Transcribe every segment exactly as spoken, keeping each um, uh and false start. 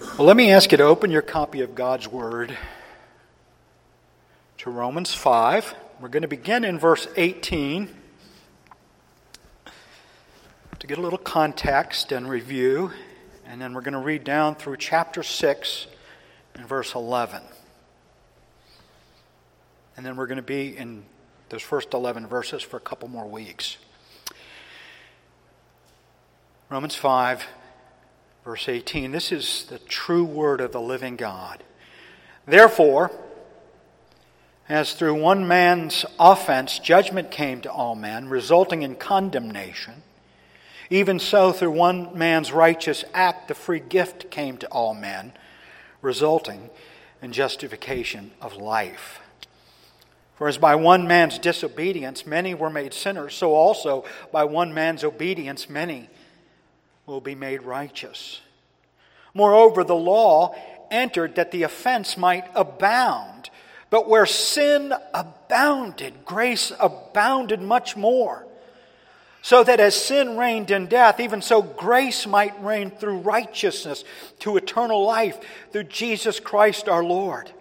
Well, let me ask you to open your copy of God's Word to Romans five. We're going to begin in verse eighteen to get a little context and review, and then we're going to read down through chapter six and verse eleven. And then we're going to be in those first eleven verses for a couple more weeks. Romans five, verse eighteen. This is the true word of the living God. Therefore, as through one man's offense judgment came to all men, resulting in condemnation, even so through one man's righteous act the free gift came to all men, resulting in justification of life. For as by one man's disobedience many were made sinners, so also by one man's obedience many will be made righteous. Moreover, the law entered that the offense might abound. But where sin abounded, grace abounded much more. So that as sin reigned in death, even so grace might reign through righteousness to eternal life through Jesus Christ our Lord.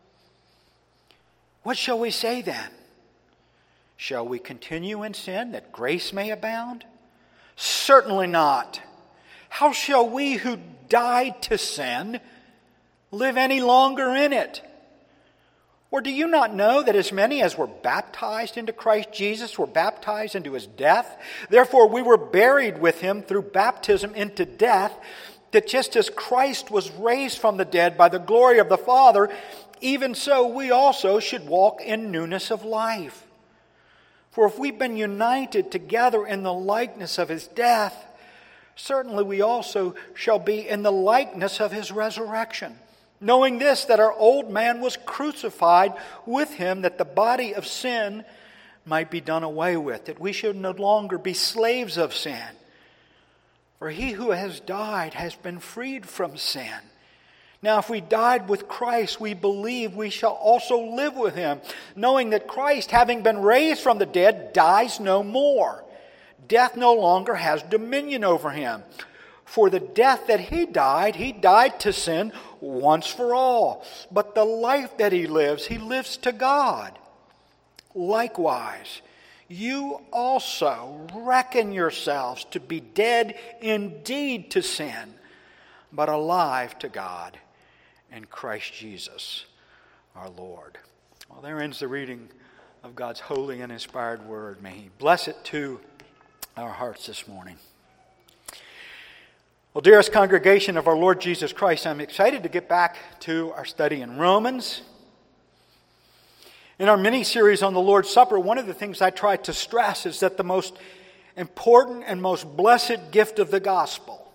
What shall we say then? Shall we continue in sin that grace may abound? Certainly not. How shall we who died to sin live any longer in it? Or do you not know that as many as were baptized into Christ Jesus were baptized into his death? Therefore we were buried with him through baptism into death, that just as Christ was raised from the dead by the glory of the Father, even so we also should walk in newness of life. For if we've been united together in the likeness of his death, certainly we also shall be in the likeness of his resurrection. Knowing this, that our old man was crucified with him, that the body of sin might be done away with, that we should no longer be slaves of sin. For he who has died has been freed from sin. Now if we died with Christ, we believe we shall also live with him, knowing that Christ, having been raised from the dead, dies no more. Death no longer has dominion over him. For the death that he died, he died to sin once for all. But the life that he lives, he lives to God. Likewise, you also reckon yourselves to be dead indeed to sin, but alive to God in Christ Jesus our Lord. Well, there ends the reading of God's holy and inspired word. May he bless it to our hearts this morning. Well, dearest congregation of our Lord Jesus Christ, I'm excited to get back to our study in Romans. In our mini-series on the Lord's Supper, one of the things I try to stress is that the most important and most blessed gift of the gospel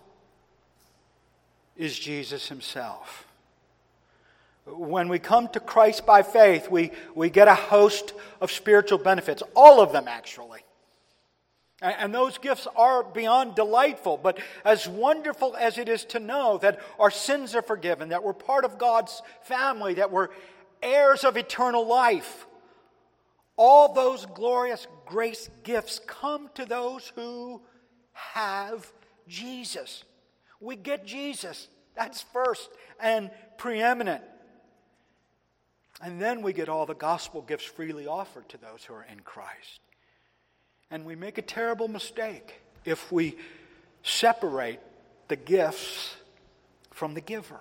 is Jesus himself. When we come to Christ by faith, we, we get a host of spiritual benefits, all of them actually. And those gifts are beyond delightful. But as wonderful as it is to know that our sins are forgiven, that we're part of God's family, that we're heirs of eternal life, all those glorious grace gifts come to those who have Jesus. We get Jesus. That's first and preeminent. And then we get all the gospel gifts freely offered to those who are in Christ. And we make a terrible mistake if we separate the gifts from the giver.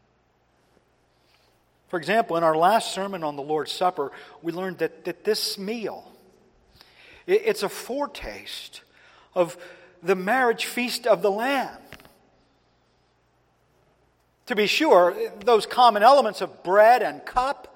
For example, in our last sermon on the Lord's Supper, we learned that, that this meal, it, it's a foretaste of the marriage feast of the Lamb. To be sure, those common elements of bread and cup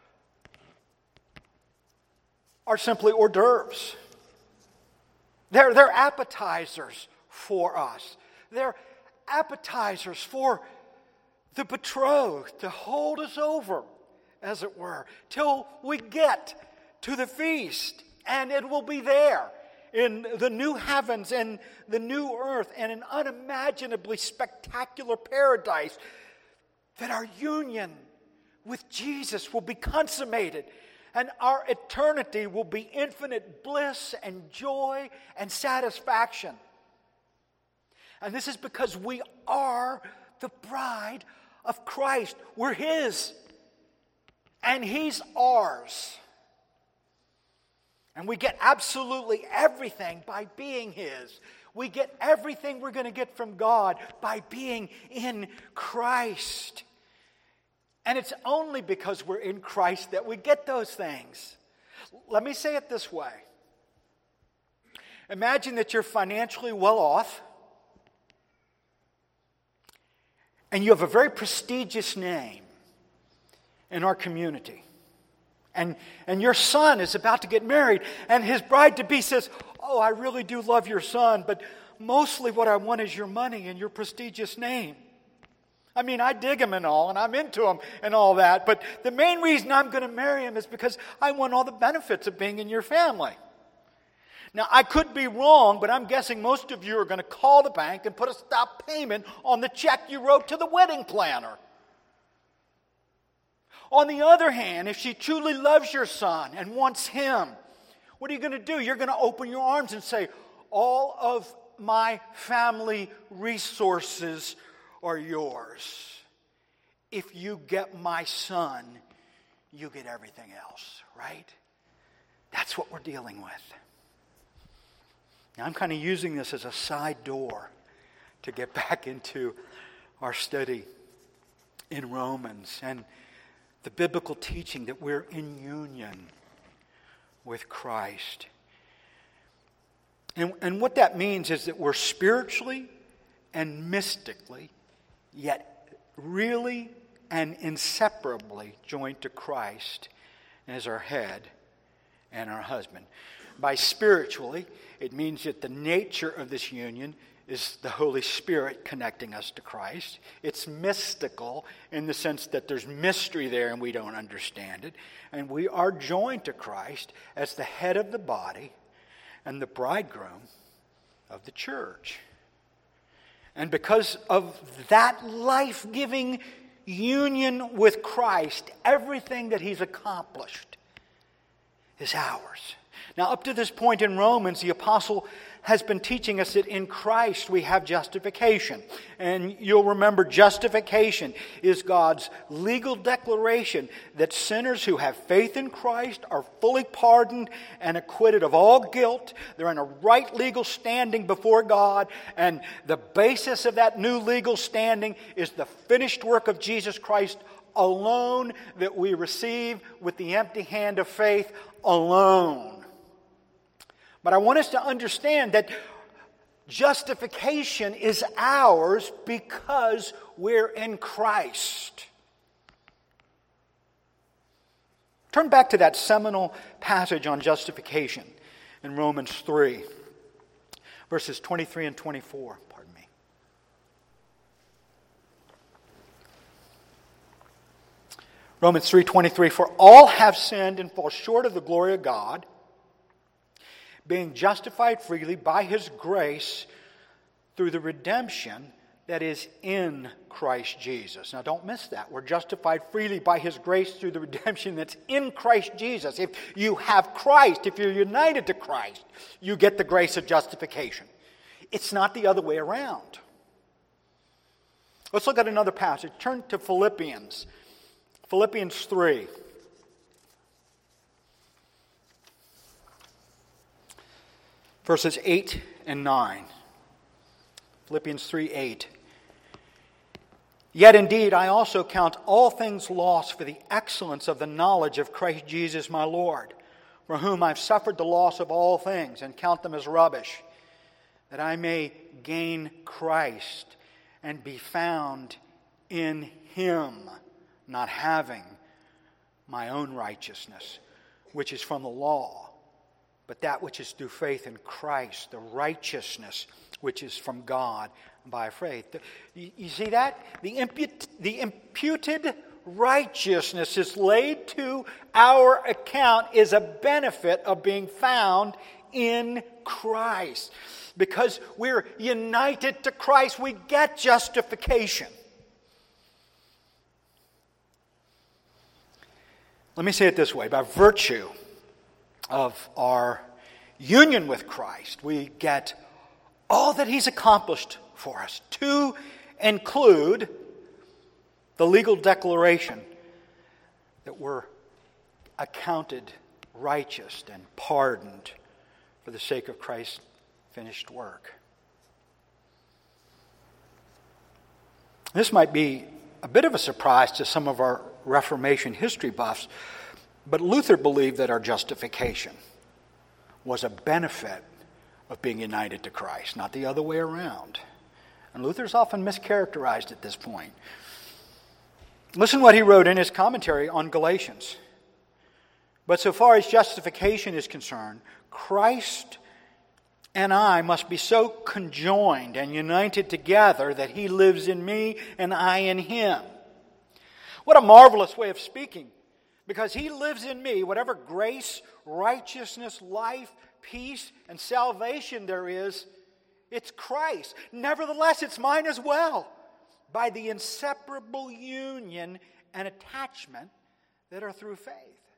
are simply hors d'oeuvres. They're, they're appetizers for us. They're appetizers for the betrothed to hold us over, as it were, till we get to the feast. And it will be there in the new heavens and the new earth and an unimaginably spectacular paradise that our union with Jesus will be consummated. And our eternity will be infinite bliss and joy and satisfaction. And this is because we are the bride of Christ. We're His. And He's ours. And we get absolutely everything by being His. We get everything we're going to get from God by being in Christ. And it's only because we're in Christ that we get those things. Let me say it this way. Imagine that you're financially well off, and you have a very prestigious name in our community. And, and your son is about to get married, and his bride-to-be says, "Oh, I really do love your son, but mostly what I want is your money and your prestigious name. I mean, I dig him and all, and I'm into him and all that, but the main reason I'm going to marry him is because I want all the benefits of being in your family." Now, I could be wrong, but I'm guessing most of you are going to call the bank and put a stop payment on the check you wrote to the wedding planner. On the other hand, if she truly loves your son and wants him, what are you going to do? You're going to open your arms and say, "All of my family resources are yours. If you get my son, you get everything else," right? That's what we're dealing with. Now, I'm kind of using this as a side door to get back into our study in Romans and the biblical teaching that we're in union with Christ. And, and what that means is that we're spiritually and mystically, yet really and inseparably joined to Christ as our head and our husband. By spiritually, it means that the nature of this union is the Holy Spirit connecting us to Christ. It's mystical in the sense that there's mystery there and we don't understand it. And we are joined to Christ as the head of the body and the bridegroom of the church. And because of that life-giving union with Christ, everything that He's accomplished is ours. Now, up to this point in Romans, the apostle has been teaching us that in Christ we have justification. And you'll remember justification is God's legal declaration that sinners who have faith in Christ are fully pardoned and acquitted of all guilt. They're in a right legal standing before God. And the basis of that new legal standing is the finished work of Jesus Christ alone that we receive with the empty hand of faith alone. But I want us to understand that justification is ours because we're in Christ. Turn back to that seminal passage on justification in Romans three, verses twenty-three and twenty-four. Pardon me. Romans three twenty-three, "For all have sinned and fall short of the glory of God, being justified freely by His grace through the redemption that is in Christ Jesus." Now don't miss that. We're justified freely by His grace through the redemption that's in Christ Jesus. If you have Christ, if you're united to Christ, you get the grace of justification. It's not the other way around. Let's look at another passage. Turn to Philippians. Philippians three. Verses eight and nine. Philippians three eight. "Yet indeed I also count all things lost for the excellence of the knowledge of Christ Jesus my Lord, for whom I've suffered the loss of all things, and count them as rubbish, that I may gain Christ and be found in Him, not having my own righteousness, which is from the law, but that which is through faith in Christ, the righteousness which is from God by faith." You, you see that? The, imput, the imputed righteousness is laid to our account is a benefit of being found in Christ. Because we're united to Christ, we get justification. Let me say it this way. By virtue of our union with Christ, we get all that He's accomplished for us, to include the legal declaration that we're accounted righteous and pardoned for the sake of Christ's finished work. This might be a bit of a surprise to some of our Reformation history buffs, but Luther believed that our justification was a benefit of being united to Christ, not the other way around. And Luther's often mischaracterized at this point. Listen what he wrote in his commentary on Galatians. But so far as justification is concerned, Christ and I must be so conjoined and united together that He lives in me and I in Him. What a marvelous way of speaking. Because He lives in me, whatever grace, righteousness, life, peace, and salvation there is, it's Christ. Nevertheless, it's mine as well, by the inseparable union and attachment that are through faith.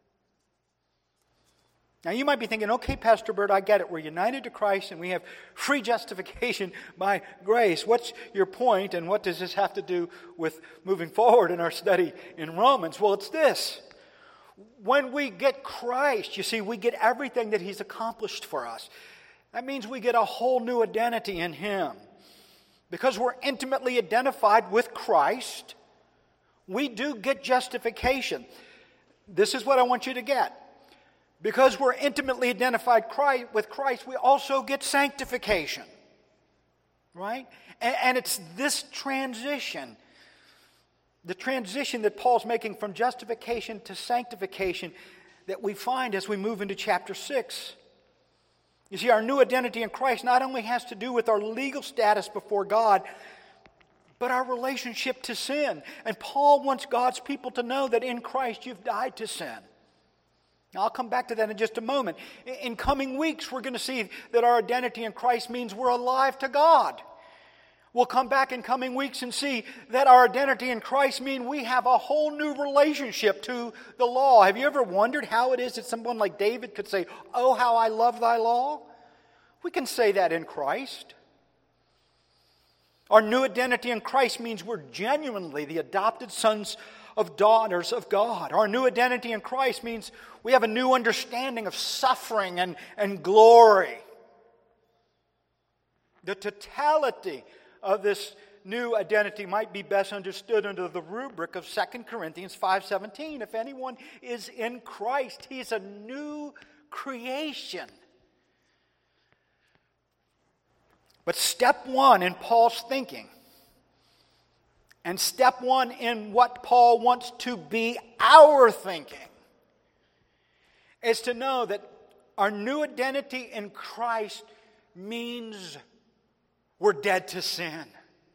Now you might be thinking, okay, Pastor Bert, I get it. We're united to Christ and we have free justification by grace. What's your point, and what does this have to do with moving forward in our study in Romans? Well, it's this. When we get Christ, you see, we get everything that He's accomplished for us. That means we get a whole new identity in Him. Because we're intimately identified with Christ, we do get justification. This is what I want you to get. Because we're intimately identified with Christ, we also get sanctification. Right? And it's this transition, the transition that Paul's making from justification to sanctification, that we find as we move into chapter six. You see, our new identity in Christ not only has to do with our legal status before God, but our relationship to sin. And Paul wants God's people to know that in Christ you've died to sin. Now, I'll come back to that in just a moment. In coming weeks, we're going to see that our identity in Christ means we're alive to God. We'll come back in coming weeks and see that our identity in Christ means we have a whole new relationship to the law. Have you ever wondered how it is that someone like David could say, "Oh, how I love thy law"? We can say that in Christ. Our new identity in Christ means we're genuinely the adopted sons of daughters of God. Our new identity in Christ means we have a new understanding of suffering and, and glory. The totality of this new identity might be best understood under the rubric of Second Corinthians five seventeen. If anyone is in Christ, he is a new creation. But step one in Paul's thinking, and step one in what Paul wants to be our thinking, is to know that our new identity in Christ means we're dead to sin.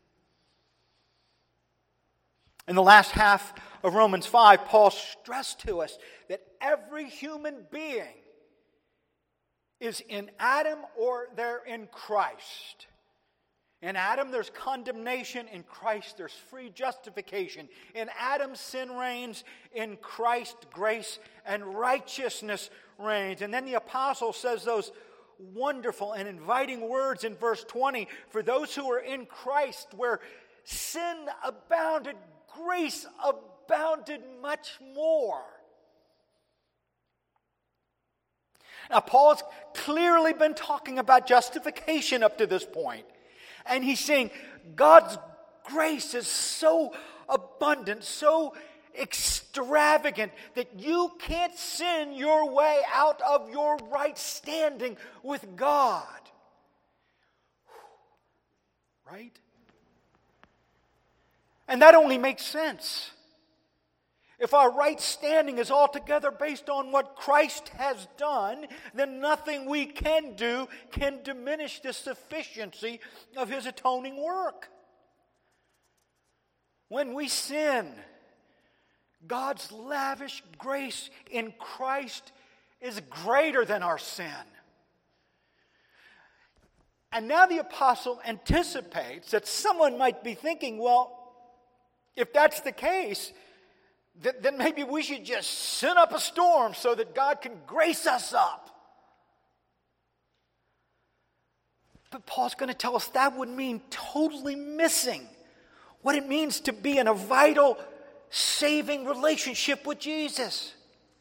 In the last half of Romans five, Paul stressed to us that every human being is in Adam or they're in Christ. In Adam, there's condemnation. In Christ, there's free justification. In Adam, sin reigns. In Christ, grace and righteousness reigns. And then the apostle says those wonderful and inviting words in verse twenty. For those who are in Christ, where sin abounded, grace abounded much more. Now, Paul's clearly been talking about justification up to this point. And he's saying God's grace is so abundant, so extravagant, that you can't sin your way out of your right standing with God. Right? And that only makes sense. If our right standing is altogether based on what Christ has done, then nothing we can do can diminish the sufficiency of His atoning work. When we sin, God's lavish grace in Christ is greater than our sin. And now the apostle anticipates that someone might be thinking, well, if that's the case, then maybe we should just send up a storm so that God can grace us up. But Paul's going to tell us that would mean totally missing what it means to be in a vital, saving relationship with Jesus.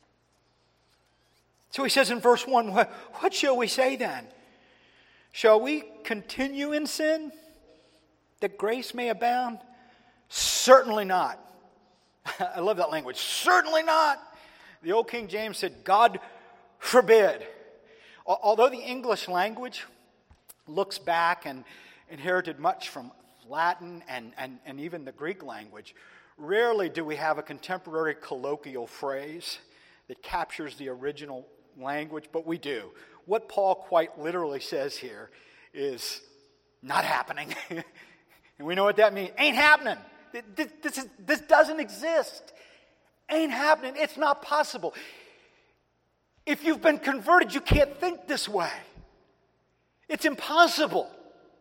So he says in verse one, what, what shall we say then? Shall we continue in sin, that grace may abound? Certainly not. I love that language. Certainly not. The old King James said, God forbid. Although the English language looks back and inherited much from Latin and, and, and even the Greek language, rarely do we have a contemporary colloquial phrase that captures the original language, but we do. What Paul quite literally says here is not happening. And we know what that means. Ain't happening. This, this, is, this doesn't exist. Ain't happening. It's not possible. If you've been converted, you can't think this way. It's impossible.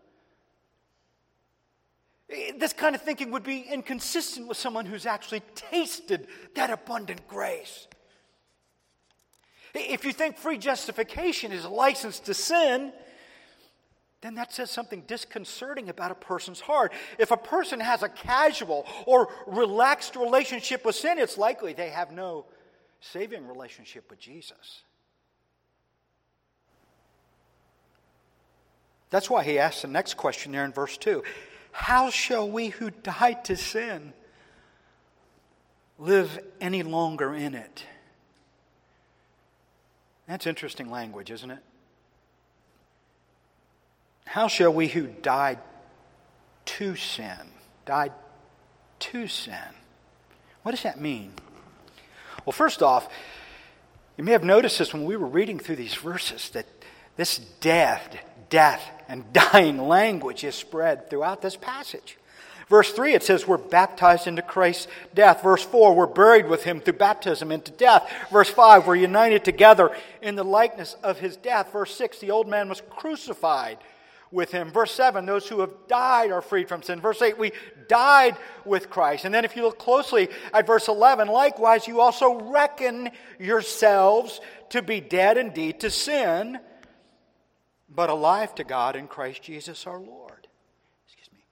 This kind of thinking would be inconsistent with someone who's actually tasted that abundant grace. If you think free justification is a license to sin, then that says something disconcerting about a person's heart. If a person has a casual or relaxed relationship with sin, it's likely they have no saving relationship with Jesus. That's why he asks the next question there in verse two. How shall we who died to sin live any longer in it? That's interesting language, isn't it? How shall we who died to sin, died to sin? What does that mean? Well, first off, you may have noticed this when we were reading through these verses, that this death, death and dying language is spread throughout this passage. Verse three, it says we're baptized into Christ's death. Verse four, we're buried with him through baptism into death. Verse five, we're united together in the likeness of his death. Verse six, the old man was crucified with him. Verse seven, those who have died are freed from sin. Verse eight, we died with Christ. And then if you look closely at verse eleven, likewise you also reckon yourselves to be dead indeed to sin, but alive to God in Christ Jesus our Lord. Excuse me.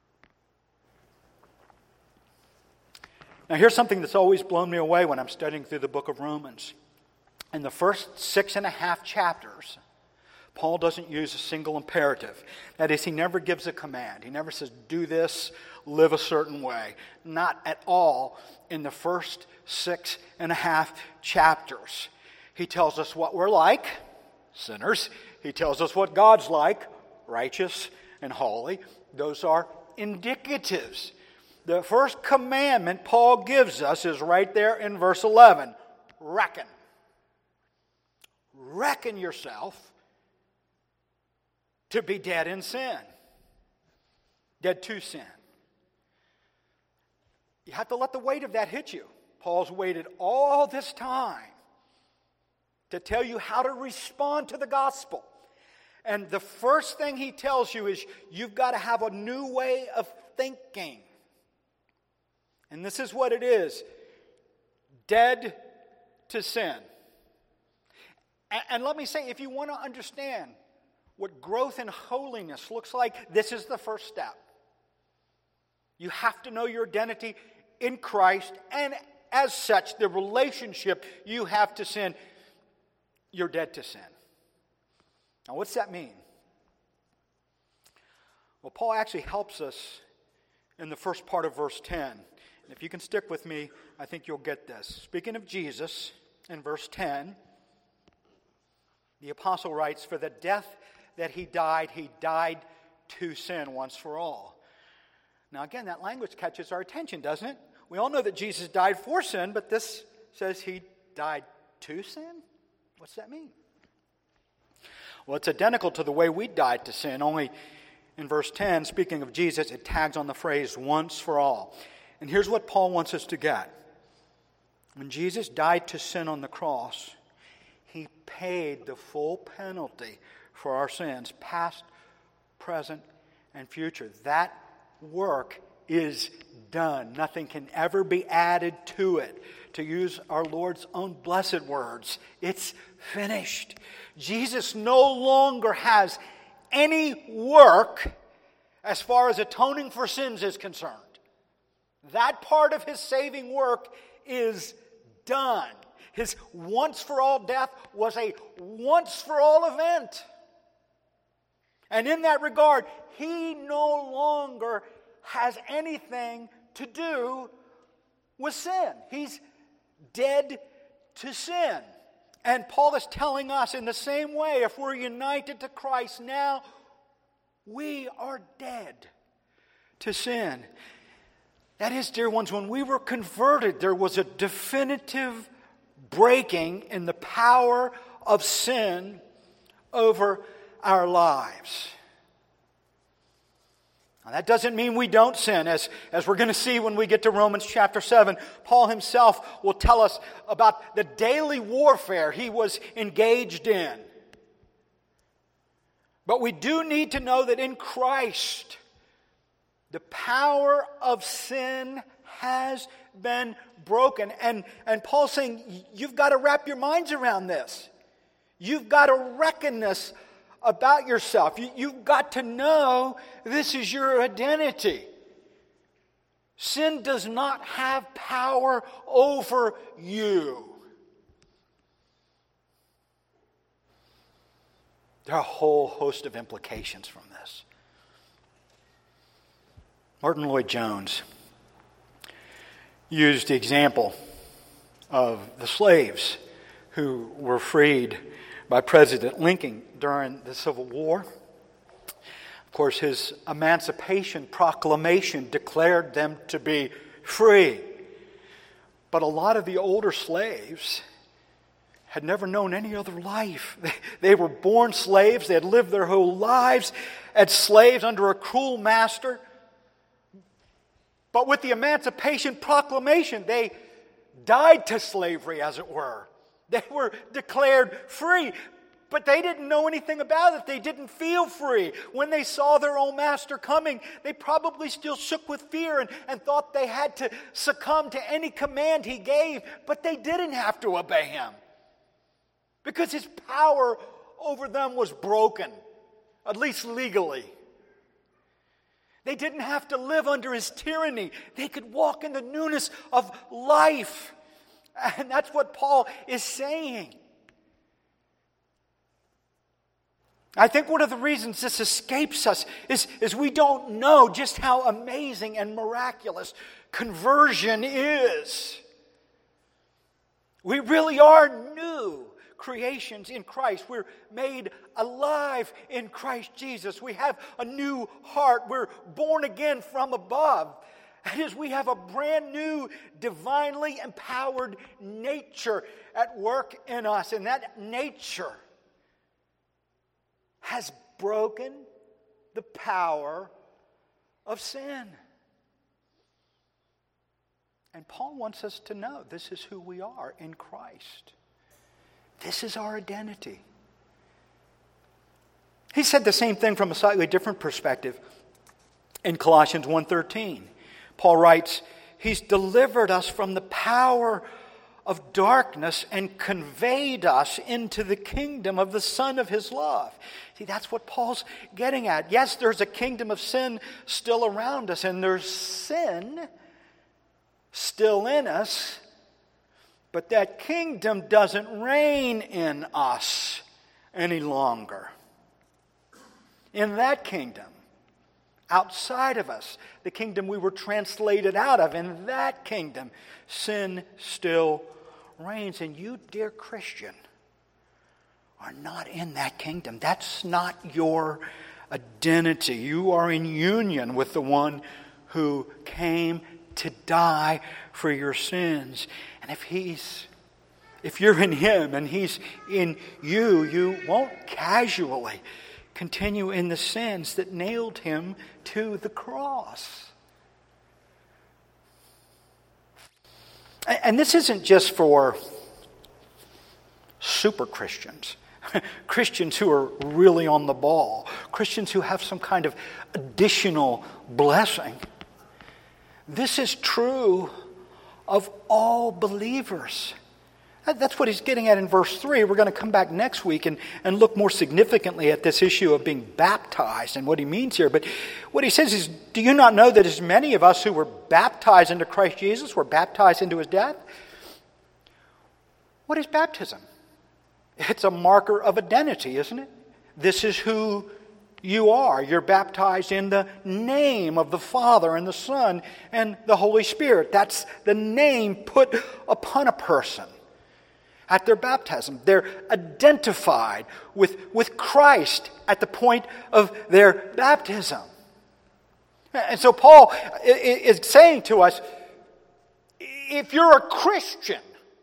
Now here's something that's always blown me away when I'm studying through the book of Romans. In the first six and a half chapters, Paul doesn't use a single imperative. That is, he never gives a command. He never says, do this, live a certain way. Not at all in the first six and a half chapters. He tells us what we're like, sinners. He tells us what God's like, righteous and holy. Those are indicatives. The first commandment Paul gives us is right there in verse eleven. Reckon. Reckon yourself to be dead in sin. Dead to sin. You have to let the weight of that hit you. Paul's waited all this time to tell you how to respond to the gospel. And the first thing he tells you is you've got to have a new way of thinking. And this is what it is. Dead to sin. And, and let me say, if you want to understand what growth in holiness looks like, this is the first step. You have to know your identity in Christ, and as such, the relationship you have to sin. You're dead to sin. Now, what's that mean? Well, Paul actually helps us in the first part of verse ten. And if you can stick with me, I think you'll get this. Speaking of Jesus, in verse ten, the apostle writes, for the death that he died, he died to sin once for all. Now again, that language catches our attention, doesn't it? We all know that Jesus died for sin, but this says he died to sin? What's that mean? Well, it's identical to the way we died to sin, only in verse ten, speaking of Jesus, it tags on the phrase once for all. And here's what Paul wants us to get. When Jesus died to sin on the cross, he paid the full penalty for our sins, past, present, and future. That work is done. Nothing can ever be added to it. To use our Lord's own blessed words, it's finished. Jesus no longer has any work as far as atoning for sins is concerned. That part of his saving work is done. His once-for-all death was a once-for-all event. And in that regard, he no longer has anything to do with sin. He's dead to sin. And Paul is telling us in the same way, if we're united to Christ now, we are dead to sin. That is, dear ones, when we were converted, there was a definitive breaking in the power of sin over our lives. Now, that doesn't mean we don't sin. As, as we're going to see when we get to Romans chapter seven, Paul himself will tell us about the daily warfare he was engaged in. But we do need to know that in Christ, the power of sin has been broken. And, and Paul's saying, you've got to wrap your minds around this. You've got to reckon this about yourself. You, you've got to know this is your identity. Sin does not have power over you. There are a whole host of implications from this. Martin Lloyd-Jones used the example of the slaves who were freed by President Lincoln during the Civil War. Of course, his Emancipation Proclamation declared them to be free. But a lot of the older slaves had never known any other life. They, they were born slaves. They had lived their whole lives as slaves under a cruel master. But with the Emancipation Proclamation, they died to slavery, as it were. They were declared free, but they didn't know anything about it. They didn't feel free. When they saw their own master coming, they probably still shook with fear and, and thought they had to succumb to any command he gave, but they didn't have to obey him because his power over them was broken, at least legally. They didn't have to live under his tyranny. They could walk in the newness of life. And that's what Paul is saying. I think one of the reasons this escapes us is, is we don't know just how amazing and miraculous conversion is. We really are new creations in Christ. We're made alive in Christ Jesus. We have a new heart. We're born again from above. That is, we have a brand new, divinely empowered nature at work in us. And that nature has broken the power of sin. And Paul wants us to know this is who we are in Christ. This is our identity. He said the same thing from a slightly different perspective in Colossians one thirteen. Paul writes, He's delivered us from the power of darkness and conveyed us into the kingdom of the Son of His love. See, that's what Paul's getting at. Yes, there's a kingdom of sin still around us, and there's sin still in us, but that kingdom doesn't reign in us any longer. In that kingdom, outside of us, the kingdom we were translated out of, in that kingdom, sin still reigns. And you, dear Christian, are not in that kingdom. That's not your identity. You are in union with the one who came to die for your sins. And if he's, if you're in Him and He's in you, you won't casually continue in the sins that nailed Him to the cross. And this isn't just for super Christians, Christians who are really on the ball, Christians who have some kind of additional blessing. This is true of all believers. That's what he's getting at in verse three. We're going to come back next week and, and look more significantly at this issue of being baptized and what he means here. But what he says is, do you not know that as many of us who were baptized into Christ Jesus were baptized into his death? What is baptism? It's a marker of identity, isn't it? This is who you are. You're baptized in the name of the Father and the Son and the Holy Spirit. That's the name put upon a person at their baptism. They're identified with, with Christ at the point of their baptism. And so Paul is saying to us, if you're a Christian,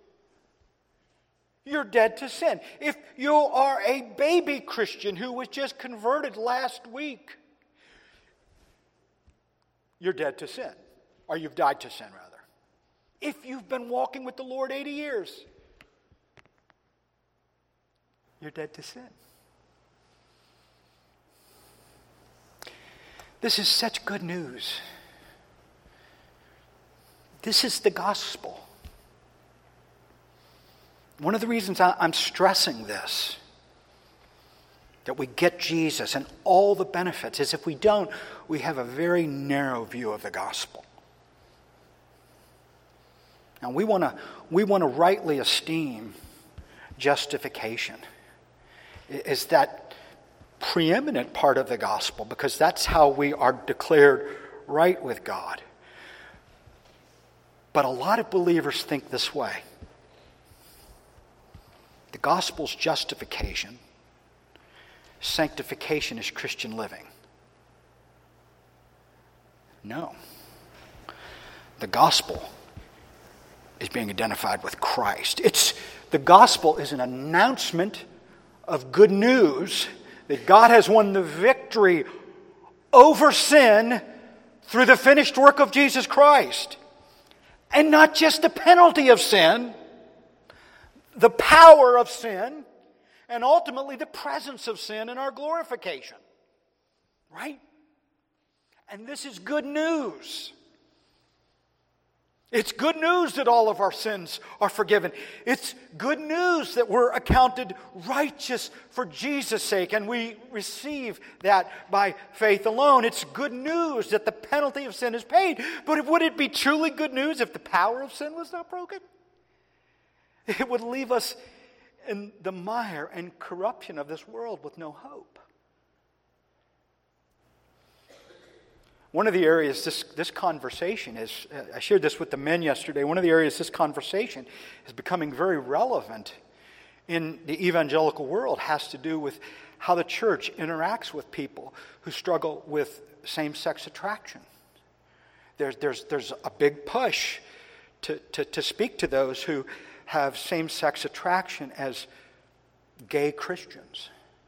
you're dead to sin. If you are a baby Christian who was just converted last week, you're dead to sin. Or you've died to sin, rather. If you've been walking with the Lord eighty years, you're dead to sin. This is such good news. This is the gospel. One of the reasons I'm stressing this, that we get Jesus and all the benefits, is if we don't, we have a very narrow view of the gospel. Now we want to we want to rightly esteem justification. Is that preeminent part of the gospel, because that's how we are declared right with God. But a lot of believers think this way. The gospel's justification. Sanctification is Christian living. No. The gospel is being identified with Christ. It's the gospel is an announcement of good news that God has won the victory over sin through the finished work of Jesus Christ. And not just the penalty of sin, the power of sin, and ultimately the presence of sin in our glorification. Right? And this is good news. It's good news that all of our sins are forgiven. It's good news that we're accounted righteous for Jesus' sake, and we receive that by faith alone. It's good news that the penalty of sin is paid. But would it be truly good news if the power of sin was not broken? It would leave us in the mire and corruption of this world with no hope. One of the areas this, this conversation is, uh, I shared this with the men yesterday, one of the areas this conversation is becoming very relevant in the evangelical world has to do with how the church interacts with people who struggle with same-sex attraction. There's, there's, there's a big push to, to, to speak to those who have same-sex attraction as gay Christians.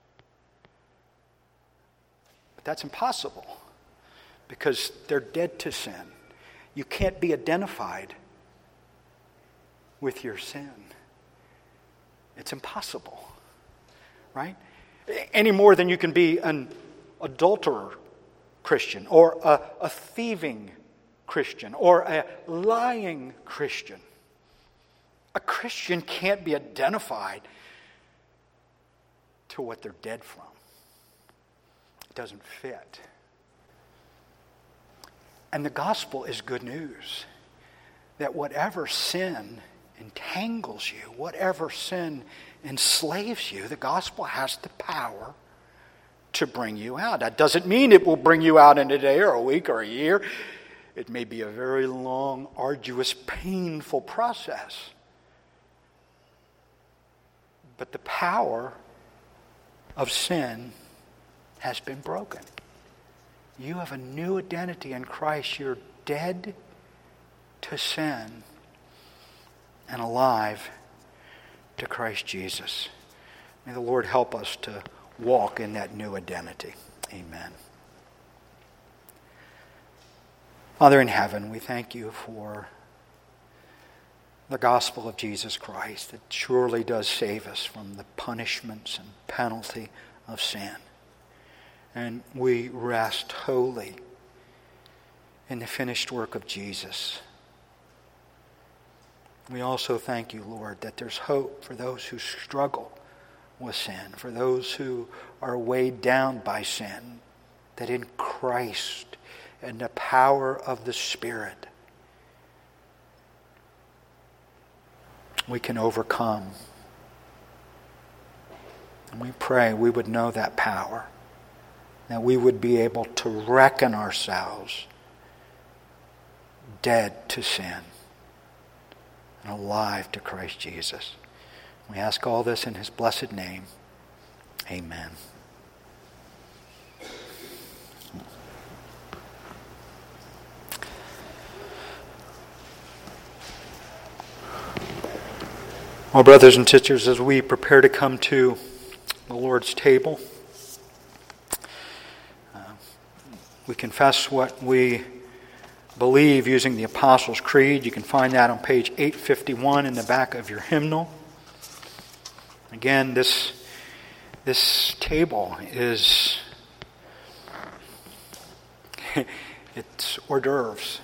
But that's impossible, because they're dead to sin. You can't be identified with your sin. It's impossible, right? Any more than you can be an adulterer Christian, or a, a thieving Christian, or a lying Christian. A Christian can't be identified to what they're dead from. It doesn't fit. And the gospel is good news. That whatever sin entangles you, whatever sin enslaves you, the gospel has the power to bring you out. That doesn't mean it will bring you out in a day or a week or a year. It may be a very long, arduous, painful process. But the power of sin has been broken. You have a new identity in Christ. You're dead to sin and alive to Christ Jesus. May the Lord help us to walk in that new identity. Amen. Father in heaven, we thank you for the gospel of Jesus Christ that surely does save us from the punishments and penalty of sin. And we rest wholly in the finished work of Jesus. We also thank you, Lord, that there's hope for those who struggle with sin, for those who are weighed down by sin, that in Christ and the power of the Spirit, we can overcome. And we pray we would know that power, that we would be able to reckon ourselves dead to sin and alive to Christ Jesus. We ask all this in His blessed name. Amen. Well, brothers and sisters, as we prepare to come to the Lord's table, uh, we confess what we believe using the Apostles' Creed. You can find that on page eight fifty-one in the back of your hymnal. Again, this, this table is it's hors d'oeuvres.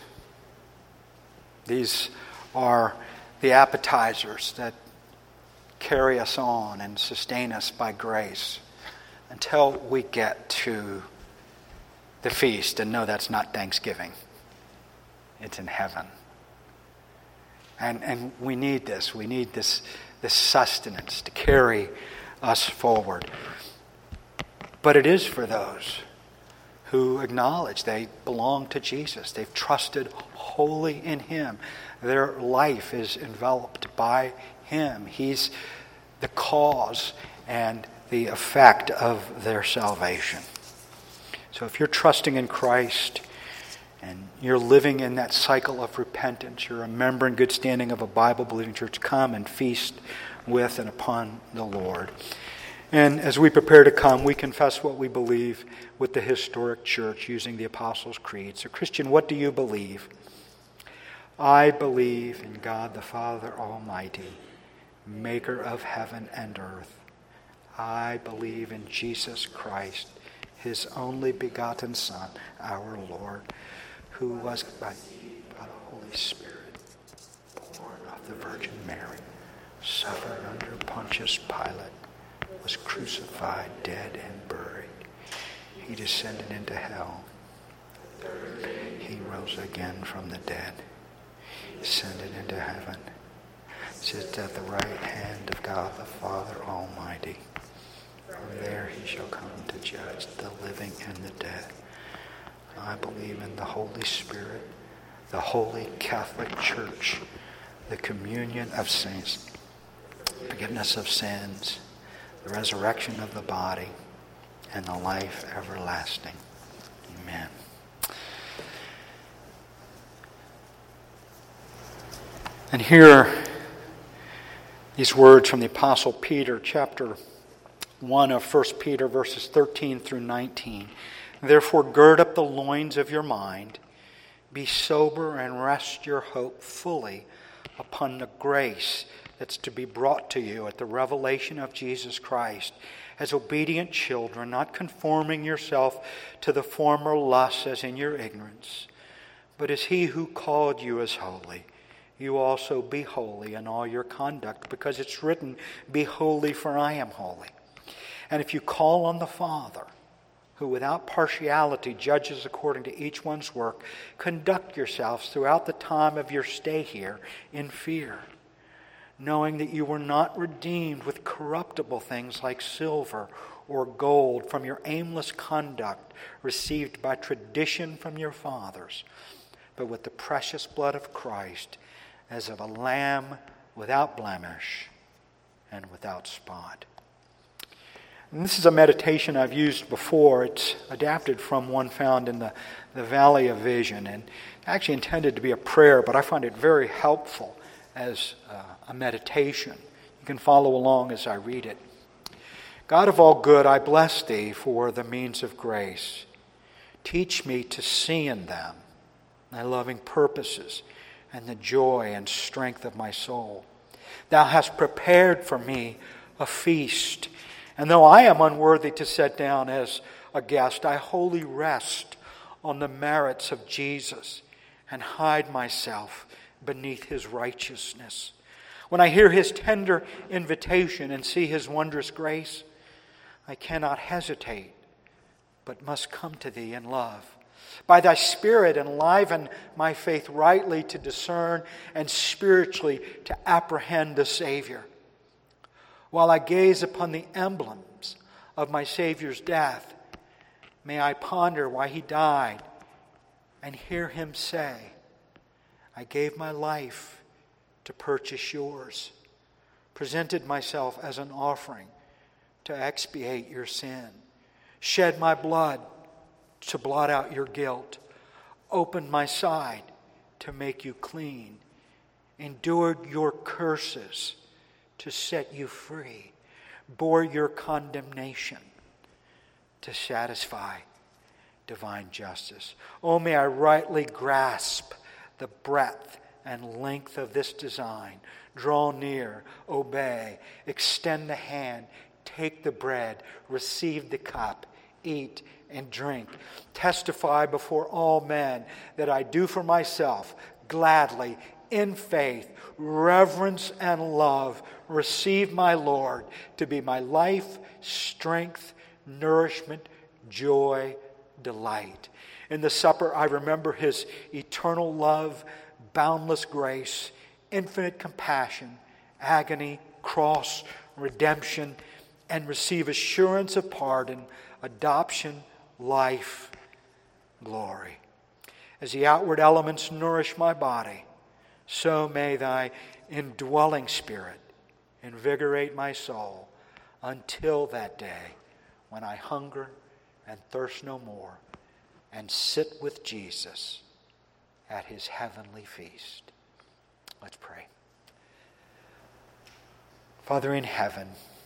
These are the appetizers that carry us on and sustain us by grace until we get to the feast. And no, that's not Thanksgiving. It's in heaven. And and we need this. We need this, this sustenance to carry us forward. But it is for those who acknowledge they belong to Jesus. They've trusted wholly in Him. Their life is enveloped by Him. He's the cause and the effect of their salvation. So if you're trusting in Christ and you're living in that cycle of repentance, you're a member in good standing of a Bible-believing church, come and feast with and upon the Lord. And as we prepare to come, we confess what we believe with the historic church using the Apostles' Creed. So Christian, what do you believe? I believe in God the Father Almighty, maker of heaven and earth. I believe in Jesus Christ, His only begotten Son, our Lord, who was by the Holy Spirit, born of the Virgin Mary, suffered under Pontius Pilate, was crucified, dead, and buried. He descended into hell. He rose again from the dead, ascended into heaven, sits at the right hand of God the Father Almighty. From there He shall come to judge the living and the dead. I believe in the Holy Spirit, the Holy Catholic Church, the communion of saints, forgiveness of sins, the resurrection of the body, and the life everlasting. Amen. And here, these words from the Apostle Peter, chapter one of First Peter, verses thirteen through nineteen. Therefore, gird up the loins of your mind, be sober, and rest your hope fully upon the grace that's to be brought to you at the revelation of Jesus Christ, as obedient children, not conforming yourself to the former lusts as in your ignorance, but as He who called you is holy, you also be holy in all your conduct, because it's written, be holy, for I am holy. And if you call on the Father, who without partiality judges according to each one's work, conduct yourselves throughout the time of your stay here in fear, knowing that you were not redeemed with corruptible things like silver or gold from your aimless conduct received by tradition from your fathers, but with the precious blood of Christ, as of a lamb without blemish and without spot. And this is a meditation I've used before. It's adapted from one found in the, the Valley of Vision, and actually intended to be a prayer, but I find it very helpful as uh, a meditation. You can follow along as I read it. God of all good, I bless Thee for the means of grace. Teach me to see in them Thy loving purposes and the joy and strength of my soul. Thou hast prepared for me a feast, and though I am unworthy to sit down as a guest, I wholly rest on the merits of Jesus and hide myself beneath his righteousness. When I hear his tender invitation and see his wondrous grace, I cannot hesitate, but must come to thee in love. By thy Spirit enliven my faith rightly to discern and spiritually to apprehend the Savior. While I gaze upon the emblems of my Savior's death, may I ponder why he died and hear him say, I gave my life to purchase yours, presented myself as an offering to expiate your sin, shed my blood to blot out your guilt, opened my side to make you clean, endured your curses to set you free, bore your condemnation to satisfy divine justice. Oh, may I rightly grasp the breadth and length of this design. Draw near, obey, extend the hand, take the bread, receive the cup, eat and drink. Testify before all men that I do for myself gladly, in faith, reverence and love, receive my Lord to be my life, strength, nourishment, joy, delight. In the supper, I remember his eternal love, boundless grace, infinite compassion, agony, cross, redemption, and receive assurance of pardon, adoption, life, glory. As the outward elements nourish my body, so may thy indwelling Spirit invigorate my soul until that day when I hunger and thirst no more and sit with Jesus at his heavenly feast. Let's pray. Father in heaven,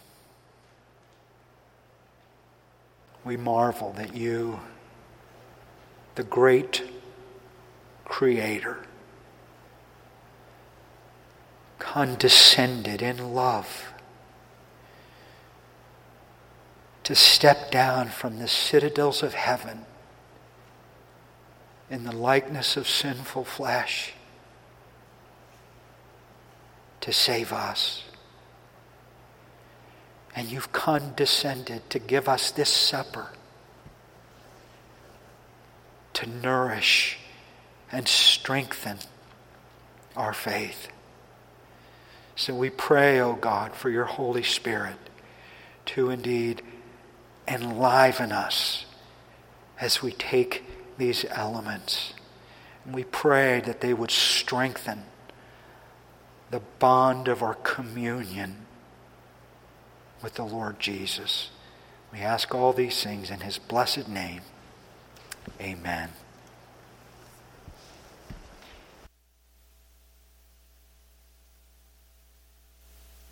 we marvel that you, the great Creator, condescended in love to step down from the citadels of heaven in the likeness of sinful flesh to save us. And you've condescended to give us this supper to nourish and strengthen our faith. So we pray, O God, for your Holy Spirit to indeed enliven us as we take these elements. And we pray that they would strengthen the bond of our communion with the Lord Jesus. We ask all these things in his blessed name. Amen.